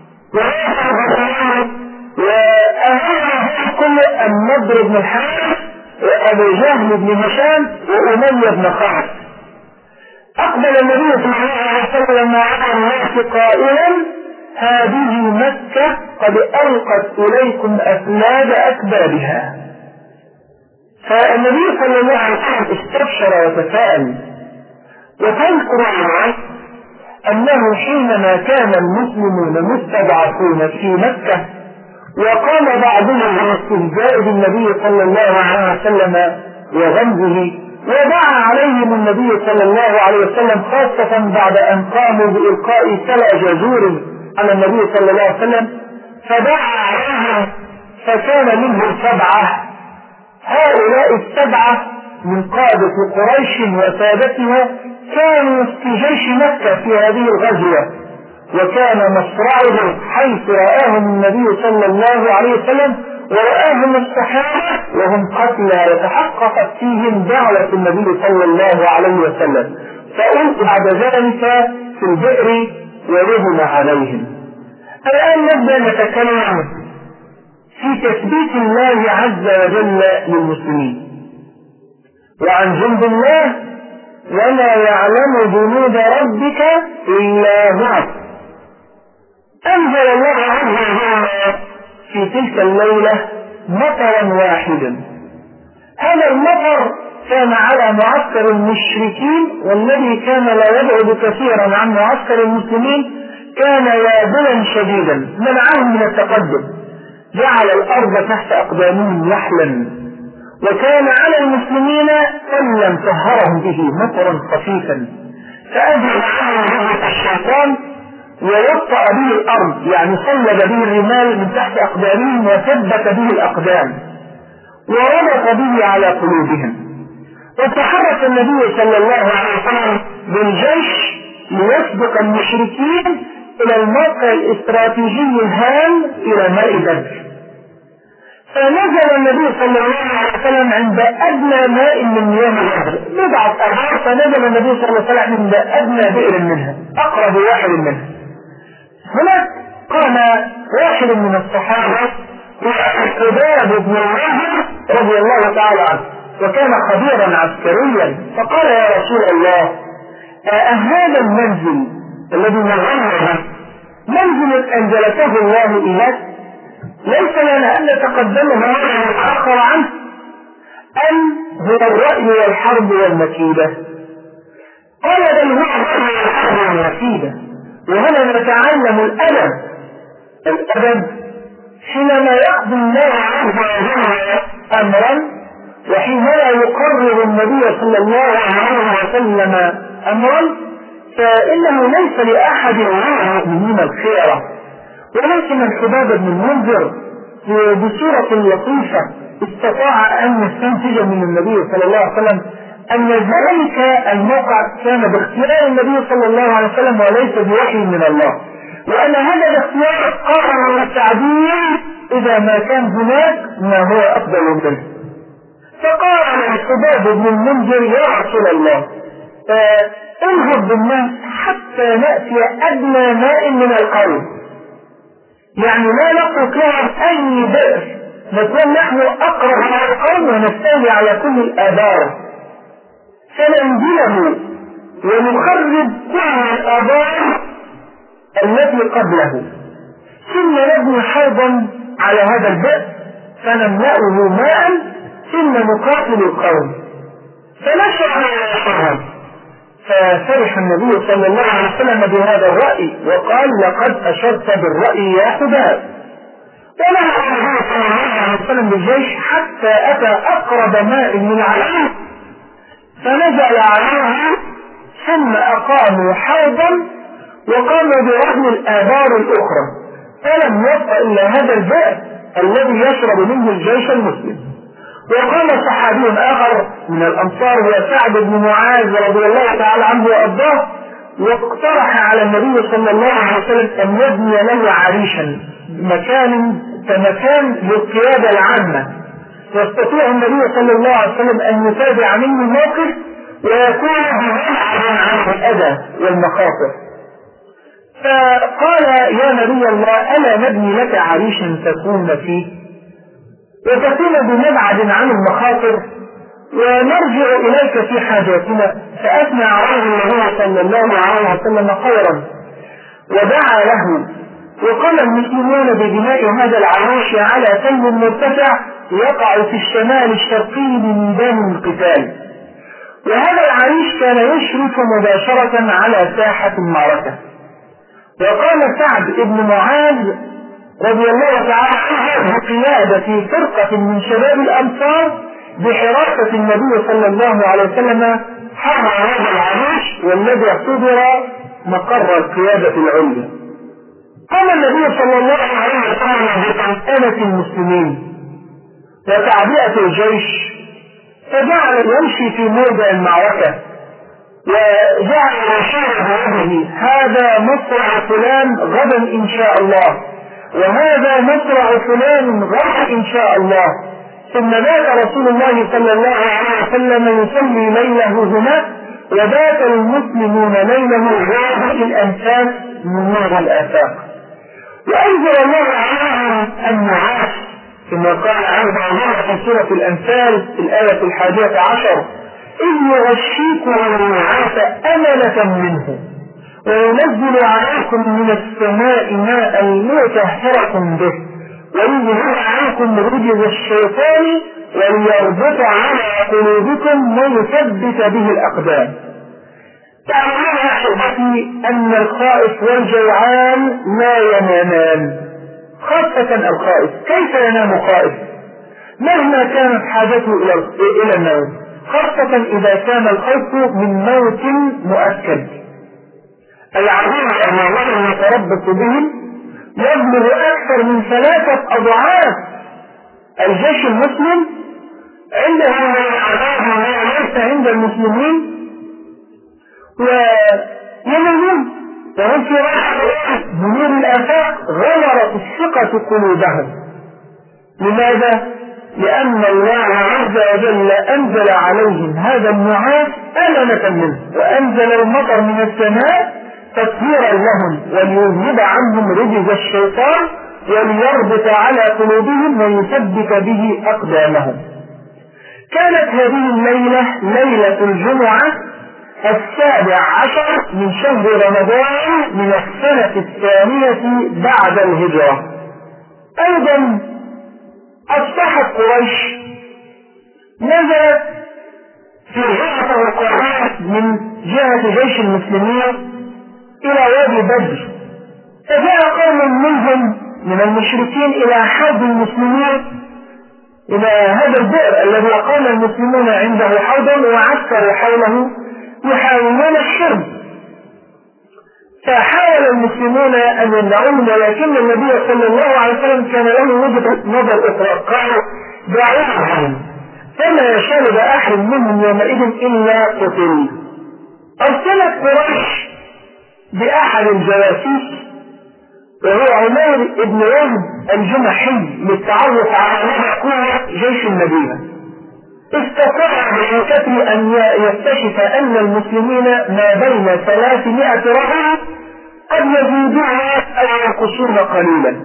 وأهل كل النضر بن الحارث وأبو جهل بن هشام وأمية بن خلف. أقبل النبي صلى الله عليه وسلم على الناس قائلا: هذه مكة قد ألقت إليكم أسناد أكبادها. فالنبي صلى الله عليه وسلم استبشر وتفاءل. وتذكر معه أنه حينما كان المسلمون مستضعفون في مكة وقام بعضهم باستهزاء بالنبي صلى الله عليه وسلم وغمزه، ودعا عليهم النبي صلى الله عليه وسلم خاصة بعد أن قاموا بإلقاء سبع جزور على النبي صلى الله عليه وسلم، فدعا عليهم فكان منهم سبعة. هؤلاء السبعة من قادة قريش وسادتها كانوا في جيش مكة في هذه الغزوة، وكان مصرعهم حيث رآهم النبي صلى الله عليه وسلم ورآهم الصحابة وهم قتلى وتحققت فيهم دعوة النبي صلى الله عليه وسلم، فألقوا بعد ذلك في البئر ورهن عليهم. الآن نبدأ نتكلم في تثبيت الله عز وجل للمسلمين وعن جند الله: ولا يعلم جنود ربك إلا هو. أنزل الله عز وجل في تلك الليلة مطرا واحدا. هذا المطر كان على معسكر المشركين، والذي كان لا يبعد كثيرا عن معسكر المسلمين، كان وابلا شديدا منعهم من التقدم، جعل الأرض تحت أقدامهم وحلا، وكان على المسلمين أن طهرهم به مطرا خفيفا. فأذهب عنه رجل الشيطان ووطأ به الأرض، يعني صلب به الرمال من تحت أقدامهم وثبت به الأقدام وربط به على قلوبهم. وتحرك النبي صلى الله عليه وسلم بالجيش ليسبق المشركين إلى الموقع الاستراتيجي الهام إلى ماء بدر. فنزل النبي صلى الله عليه وسلم عند أدنى ماء من مياه بدر، بضعة أرباع، فنزل النبي صلى الله عليه وسلم عند أدنى بئر منها، أقرب واحد منها. هناك قام واحد من الصحابة الخباب بن الرجل رضي الله تعالى عنه، وكان خبيرا عسكريا، فقال يا رسول الله أهذا المنزل الذي نزلنا منزل أنزلته الله إليك؟ ليس لنا أن نتقدمه ولا نتأخر عنه، أم هو الرأي والحرب والمكيدة؟ قال بل هو الرأي والحرب والمكيدة. وهنا نتعلم الأدب. الأدب حينما يقضي الله عز وجل أمرا، وحينما يقرر النبي صلى الله عليه وسلم أمرا، فإنه ليس لأحد من المؤمنين الخيرة. ولكن الخباب بن المنذر بصورة لطيفة استطاع أن يستنتج من النبي صلى الله عليه وسلم أن ذلك الموقع كان باختيار النبي صلى الله عليه وسلم وليس بوحي من الله، وأن هذا الاختيار قادر على التعديل إذا ما كان هناك ما هو أفضل منه. فقال الخباب بن المنذر يا رسول الله انهض بالناس حتى نأتي أدنى ماء من القوم، يعني لا نترك لهم أي بئر، نكون نحن أقرب على القوم ونستولي على كل الآبار، فننزله ونخرب كل الآبار التي قبله، ثم نبني حوضا على هذا البئر فنملأه ماء، ثم نقاتل القوم فنشرب ونشرب. ففرح النبي صلى الله عليه وسلم بهذا الرأي وقال لقد أشرت بالرأي يا خباب. ونهى النبي صلى الله عليه وسلم بالجيش حتى أتى أقرب ماء من عليه فنزل عليه، ثم أقاموا حوضا وقاموا برهن الآبار الأخرى، فلم يبق إلا هذا البئر الذي يشرب منه الجيش المسلم. وقام صحابي آخر من الأنصار هو سعد بن معاذ رضي الله تعالى عنه وأرضاه، واقترح على النبي صلى الله عليه وسلم أن يبني له عريشا مكان كمكان للقيادة العامة، يستطيع النبي صلى الله عليه وسلم أن يتابع منه الموقف ويكون بمنعه عن الأذى والمخاطر. فقال يا نبي الله ألا نبني لك عريشا تكون فيه وتكون بمبعد عن المخاطر ونرجع إليك في حاجاتنا؟ فأثنى عليه النبي صلى الله عليه وسلم خيرا ودعا له. وقام المسلمون ببناء هذا العريش على تل مرتفع يقع في الشمال الشرقي من ميدان القتال، وهذا العريش كان يشرف مباشرة على ساحة المعركة. وقام سعد بن معاذ رضي الله تعالى عنه بقيادة فرقة من شباب الأنصار بحراسة النبي صلى الله عليه وسلم حول هذا العريش والذي اعتبر مقر القيادة العليا. قام النبي صلى الله عليه وسلم بطمأنة المسلمين وتعبئة الجيش، فجعل يمشي في موضع المعركة وجعل يشير بيده هذا مصرع فلان غدا إن شاء الله، وهذا مصرع فلان غدا إن شاء الله. ثم بات رسول الله صلى الله عليه وسلم يصلي ليله هناك، وبات المسلمون ليله غابة الأنفاس من نور الآفاق. وأنزل الله عليهم النعاس كما قال عز وجل في سورة الأنفال الآية الحادية عشر إذ يغشيكم النعاس أمنة منه وينزل عليكم من السماء ماء ليطهركم به ويذهب عنكم رجز الشيطان وليربط على قلوبكم ويثبت به الأقدام. تعلمون يا أحبتي أن الخائف والجوعان لا ينامان، خاصة الخائف. كيف ينام خائف؟ مهما كانت حاجته إلى النوم خاصة إذا كان الخوف من موت مؤكد. العدو الذي يتربص بهم يبلغ أكثر من ثلاثة أضعاف الجيش المسلم، عنده عذاب ليس عند المسلمين، ويمنون وهم في ظهور الآفاق غمرت الثقة قلوبهم. لماذا؟ لأن الله عز وجل أنزل عليهم هذا النعاس أمنة منه، وأنزل المطر من السماء تطهيرا لهم وليذهب عنهم رجز الشيطان وليربط على قلوبهم ويثبت به أقدامهم. كانت هذه الليلة ليلة الجمعة السابع عشر من شهر رمضان من السنة الثانية بعد الهجرة. أيضا أصبحت قريش نزلت في جهة القرآن من جهة جيش المسلمين إلى وادي بدر، فجاء قوم منهم من المشركين إلى حوض المسلمين، إلى هذا البئر الذي أقام المسلمون عنده حوضا وعسكروا حوله يحاولون الشرب. فحاول المسلمون أن يمنعوهم، ولكن النبي صلى الله عليه وسلم كان له وجهة نظر أخرى، قالوا دعوهم فما شرب أحد منهم يومئذ إلا قتل. أرسلت قريش بأحد الجواسيس وهو عمير بن وهب الجمحي للتعرف على قوة جيش المدينة. استطاع بالكتب أن يكتشف أن المسلمين ما بين ثلاثمائة رجل قد يزيدون أو ينقصون قليلا.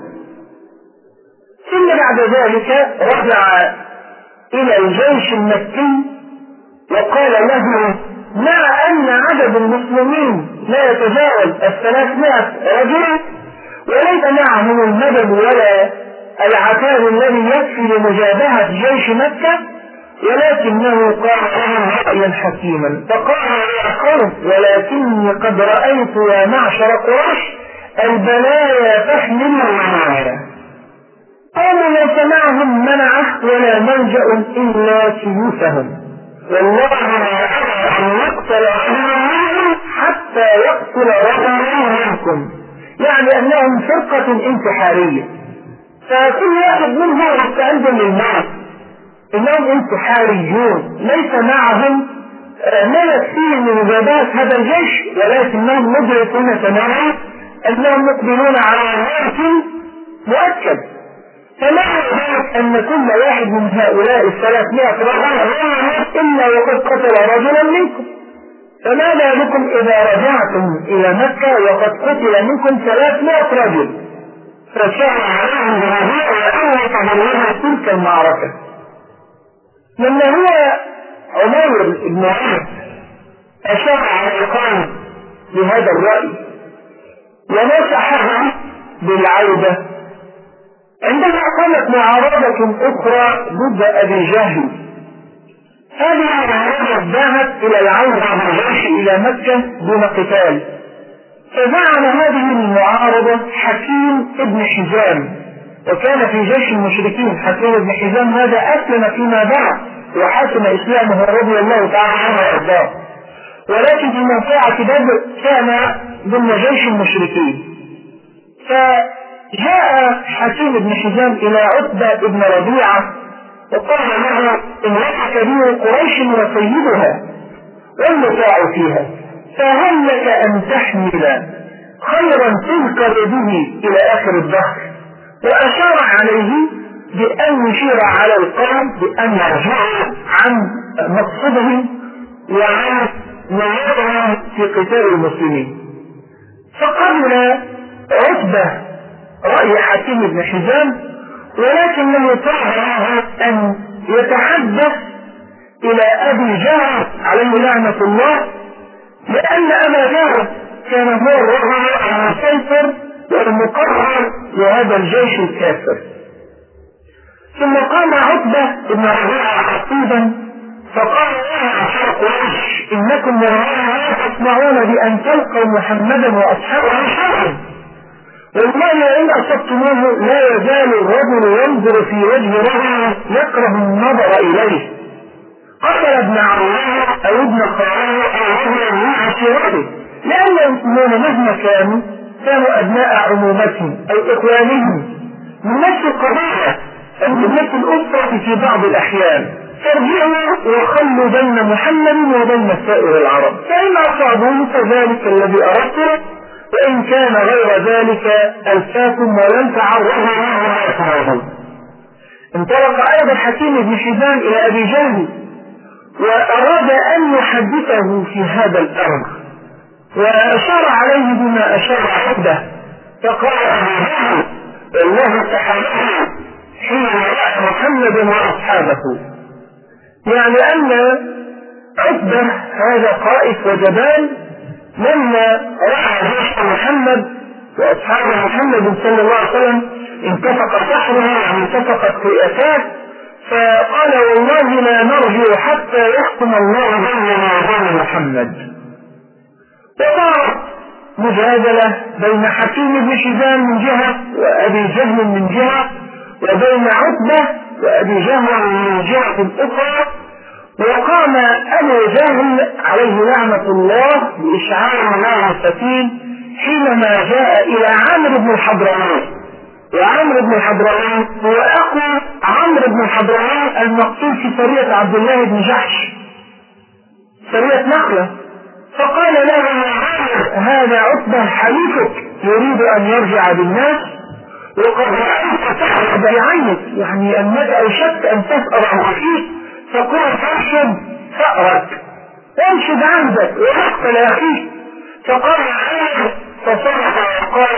ثم بعد ذلك رجع إلى الجيش المكي وقال له مع أن عدد المسلمين لا يتجاوز الثلاثمائة رجل وليس معهم المدد ولا العتاد الذي يكفي لمجابهة جيش مكة، ولكنه قال لهم رأيا حكيما فقال يا قوم ولكني قد رأيت يا معشر قريش البلايا تحمل المنايا، قوم ليس معهم منعه ولا ملجأ إلا سيوفهم، والله لا أرى أن يقتل رجل منهم حتى يقتل رجل منكم، يعني أنهم فرقة انتحارية، فكل واحد منهم يستعد للموت، إنهم انتحاريون ليس معهم ما يكفيه من مجابهة هذا الجيش، ولكنهم مدركون تماما أنهم مقبلون على موت مؤكد. فمعنى ذلك أن كل واحد من هؤلاء الثلاثمائة رجل إلا وقد قتل رجلا منكم، فما بالكم إذا رجعتم إلى مكة وقد قتل منكم ثلاثمائة رجل؟ فشاء عليهم برهاء وأن يتبرون تلك المعركة. لما هو عمير بن وهب أشار على القوم بهذا الرأي ونصحهم بالعودة، عندما قامت معارضة أخرى ضد أبي جهل، هذه المعارضة ذهبت إلى العودة بالجيش إلى مكة دون قتال، فزعم هذه المعارضة حكيم ابن حزام، وكان في جيش المشركين. حكيم ابن حزام هذا أسلم فيما بعد وحسن إسلامه رضي الله تعالى عنه وأرضاه، ولكن في موقعة بدر كان ضمن جيش المشركين. فجاء حكيم ابن حزام إلى عتبة بن ربيعة وقال له إنك كبير قريش وسيدها والمطاع فيها، فهل لك أن تحمل خيرا تذكر به إلى آخر الدهر؟ وأشار عليه بأن يشير على القوم بأن يرجعوا عن مقصدهم وعن نيتهم في قتال المسلمين. فقبل عتبة رأي حكيم بن حزام، ولكنه طلب له أن يتحدث إلى أبي جهل عليه لعنة الله، لأن أبا جهل كان هو الرجل المسيطر والمقرر لهذا الجيش الكافر. ثم قام عتبة بن ربيعة خطيبا فقال يا معشر قريش إنكم والله لا تسمعون بأن تلقوا محمدا وأصحابه شرا، والله إن أصبتموه لا يزال الرجل ينظر في وجه رجل يكره النظر إليه، قتل ابن عمه أو ابن خاله أو ابن من عشيرته، لأن المسلمون مهما كانوا كانوا أبناء عمومتهم أو إخوانهم من نفس القبيلة أو من نفس الأسرة في بعض الأحيان، فارجعوا وخلوا بين محمد وبين سائر العرب، فإن أصابوا فذلك الذي أردته، وإن كان غير ذلك ألفاكم ولن تعرضوا ما يفعلون. انطلق أيضا حكيم بن حزام إلى أبي جهل وأراد أن يحدثه في هذا الأمر، وأشار عليه بما أشار عبده، فقال أبي جهل الله تحركه حين رأى محمدا وأصحابه، يعني أن عتبة هذا قائد وجبان لما رأى جيش محمد وأصحاب محمد صلى الله عليه وسلم انتفق سحره وانتفقت فئتات، فقال والله لا نرجع حتى يحكم الله بيننا وبين محمد. وصارت مجادلة بين حكيم بن حزام من جهة وأبي جهل من جهة، وبين عتبة وأبي جهل من جهة أخرى، وقام أبو جهل عليه لعنة الله بإشعار نار الفتيل حينما جاء إلى عمرو بن الحضرمي، وعمرو بن الحضرمي هو أخو عمرو بن الحضرمي المقتول في سرية عبد الله بن جحش، سرية نخلة، فقال له هذا عتبة حليفك يريد أن يرجع بالناس، وقد رأيت تحت بعينك يعني أنك أوشكت أن تسأل عن أخيك، فقل ترشد ثأرك وانشد عندك وتقتل أخيك. فقال عمرو فصرخ وقال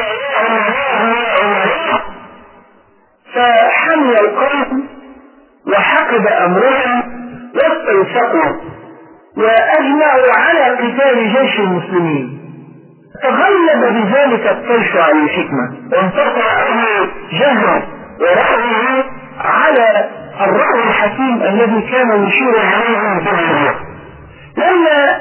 فحمل القوم وحقد أمرهم واستوثقوا وأجمعوا على قتال جيش المسلمين، تغلب بذلك الطيش على الحكمة وانتصر أبو جهل ورأيه على الرأي الحكيم الذي كان يشير عليه جمعه. لما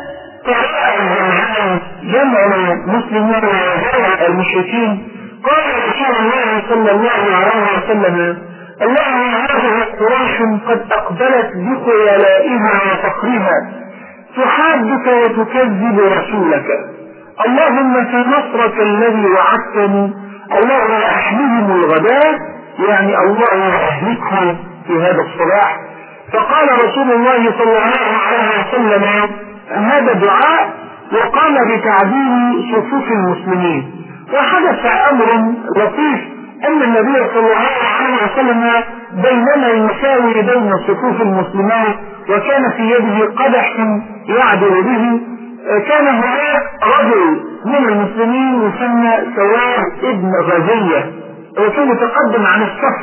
ترأى جمع المسلمين المشركين قال رسول الله صلى الله عليه وسلم اللهم هذه قريش قد أقبلت بخيلائها وفخرها تحادك وتكذب رسولك، اللهم في نصرك الذي وعدتني اللهم أحميهم الغداء، يعني اللهم أهلكهم في هذا الصلاح. فقال رسول الله صلى الله عليه وسلم هذا دعاء، وقام بتعديل صفوف المسلمين. وحدث أمر لطيف أن النبي صلى الله عليه وسلم بينما يساوي بين صفوف المسلمين وكان في يده قدح يعدل به، كان هناك رجل من المسلمين يسمى سواد ابن غزية وكان يتقدم عن الصف،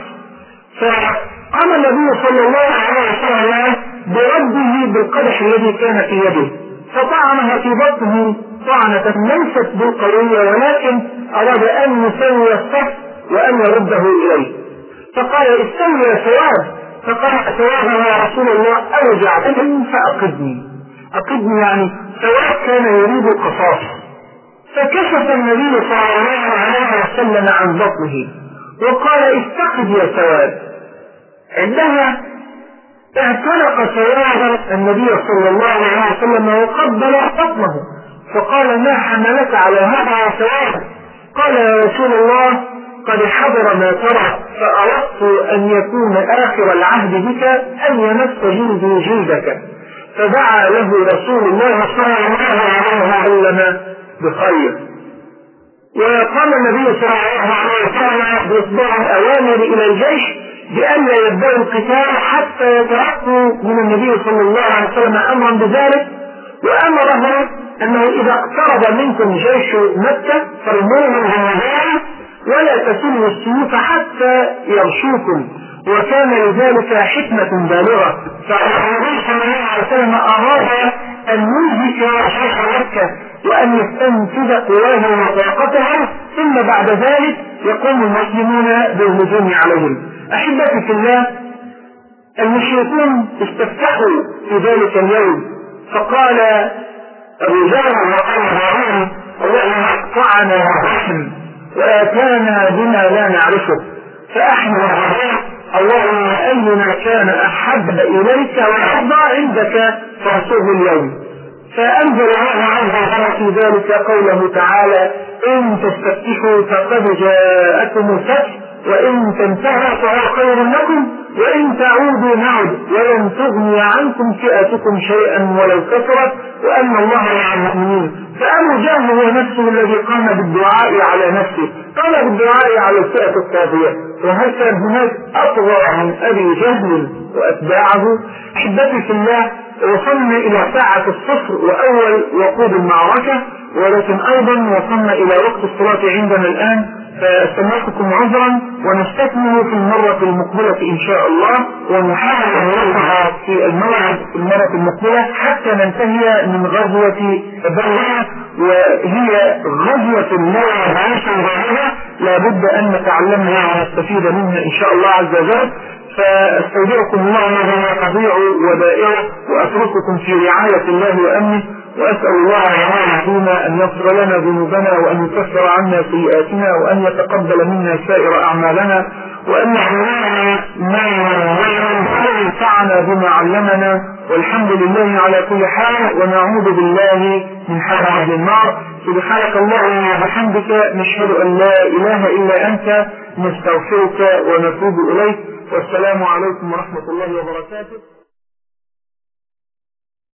فقام النبي صلى الله عليه وسلم برده بالقدح الذي كان في يده، فطعنها في بطنه طعنة ليست بالقوية ولكن أراد أن يسوي الصف وأن يرده إليه، فقال استوي يا سواد، فقال سواد يا رسول الله أوجعتني فأقدني، أقدني يعني سواد كان يريد القصاص، فكشف النبي صلى الله عليه وسلم عن بطنه وقال استقد يا سواد. عندها اعتنق سواد النبي صلى الله عليه وسلم وقبل بطنه، فقال ما حملك على هذا يا سواد؟ قال يا رسول الله قد حضر ما ترى، فأردت أن يكون آخر العهد بك أن يمس جلدي جلدك، فدعا له رسول الله صلى الله عليه وسلم بخير. وقام النبي صلى الله عليه وسلم بإصدار الأوامر إلى الجيش بأن لا يبدأوا القتال حتى يتلقوا من النبي صلى الله عليه وسلم أمرا بذلك، وأمره أنه إذا اقترب منكم جيش مكة فارموهم بالنبال ولا تسلوا السيوف حتى يغشوكم، وكان لذلك حكمة بالغة، فالنبي صلى الله عليه وسلم أراد أن ينهك جيش مكة وأن يستنفذ قواه وطاقته، ثم بعد ذلك يقوم المسلمون بالهجوم عليهم. أحبتي في الله، المشركون استفتحوا في ذلك اليوم، فقال أبو جهل وقال اللهم اقطعنا الرحم وآتانا بما لا نعرفه، فأحمل الرحم اللهم أينا كان أحب إليك وأرضى عندك فاصوه اليوم. فأنزل الله عز وجل في ذلك قوله تعالى إن تستفتحوا فقد جاءكم الفتح وإن تنتهوا فهو خير لكم وإن تعودوا نعد ولن تغني عنكم فئتكم شيئا ولو كثرت وأن الله مع المؤمنين. فأبو جهل هو نفسه الذي قام بالدعاء على نفسه، قام بالدعاء على الفئة الطاغية. وهل كان هناك أطغى من أبي جهل وأتباعه؟ أحبتي في الله، وصلنا إلى ساعة الصفر وأول وقود المعركة، ولكن أيضا وصلنا إلى وقت الصلاة عندنا الآن، فاستمعتكم عذرا ونستكمل في المرة المقبلة إن شاء الله، ونحاول أن نرجع في الموعد في المرة المقبلة حتى ننتهي من غزوة بدر، وهي غزوة لا عيش غيرها لابد أن نتعلمها ونستفيد منها إن شاء الله عز وجل. فاستودعكم الله الذي تضيع ودائعه وأترككم في رعاية الله وأمنه، وأسأل الله العظيم أن يغفر لنا ذنوبنا وأن يكفر عنا سيئاتنا وأن يتقبل منا سائر أعمالنا وأن يعلمنا ما ينفعنا بما علمنا، والحمد لله على كل حال، ونعوذ بالله من حال أهل النار. سبحانك اللهم وبحمدك نشهد أن لا إله إلا أنت، نستغفرك ونتوب إليك، والسلام عليكم ورحمة الله وبركاته.